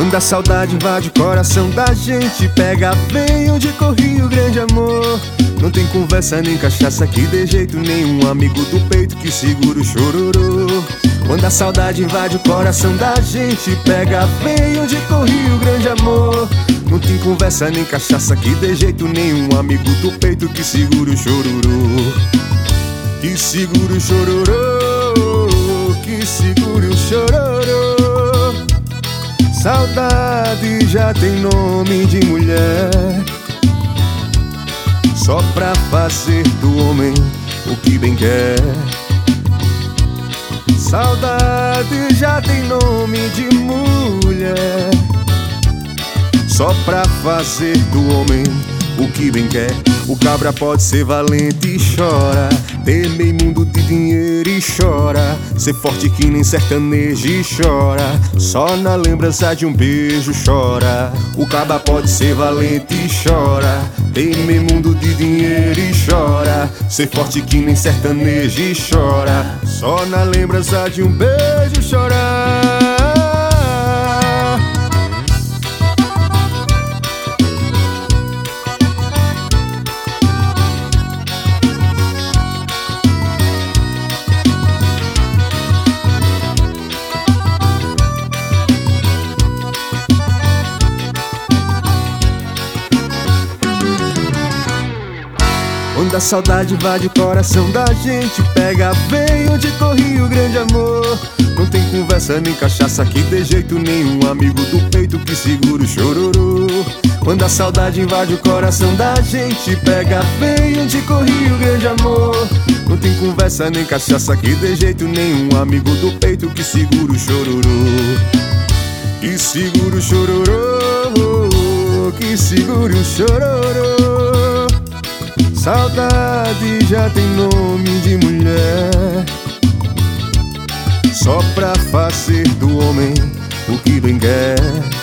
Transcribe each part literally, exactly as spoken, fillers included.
Quando a saudade invade o coração da gente, pega bem onde corria o grande amor. Não tem conversa nem cachaça que dê jeito, nenhum amigo do peito que segura o chororô. Quando a saudade invade o coração da gente, pega bem onde corria o grande amor. Não tem conversa nem cachaça que dê jeito, nenhum amigo do peito que segura o chororô. Que segura o chororô, que segura o chororô. Saudade já tem nome de mulher, só pra fazer do homem o que bem quer. Saudade já tem nome de mulher, só pra fazer do homem o que bem quer. O cabra pode ser valente e chora, ter meio mundo de dinheiro e chora, ser forte que nem sertanejo e chora, só na lembrança de um beijo chora. O cabra pode ser valente e chora, ter meio mundo de dinheiro e chora, ser forte que nem sertanejo e chora, só na lembrança de um beijo chora. Quando a saudade invade o coração da gente, pega bem onde corria o grande amor. Não tem conversa nem cachaça que dê jeito, nenhum amigo do peito que segura o chororô. Quando a saudade invade o coração da gente, pega bem onde corria o grande amor. Não tem conversa nem cachaça que dê jeito, nenhum amigo do peito que segura o chororô. Que segura o chororô, que segura o chororô. Saudade já tem nome de mulher, só pra fazer do homem o que bem quer.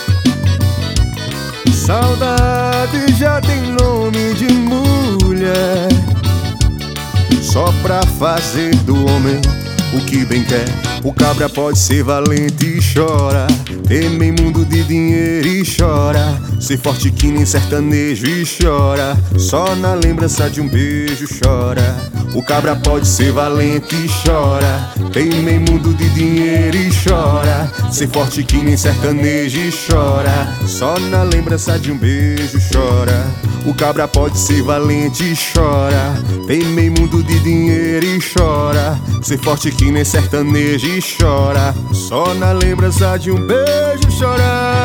Saudade já tem nome de mulher, só pra fazer do homem o que bem quer. O cabra pode ser valente e chora, ter meio mundo de dinheiro e chora, ser forte que nem sertanejo e chora, só na lembrança de um beijo chora. O cabra pode ser valente e chora, tem meio mundo de dinheiro e chora, ser forte que nem sertanejo e chora, só na lembrança de um beijo chora. O cabra pode ser valente e chora, tem meio mundo de dinheiro e chora, ser forte que nem sertanejo e chora, só na lembrança de um beijo chora.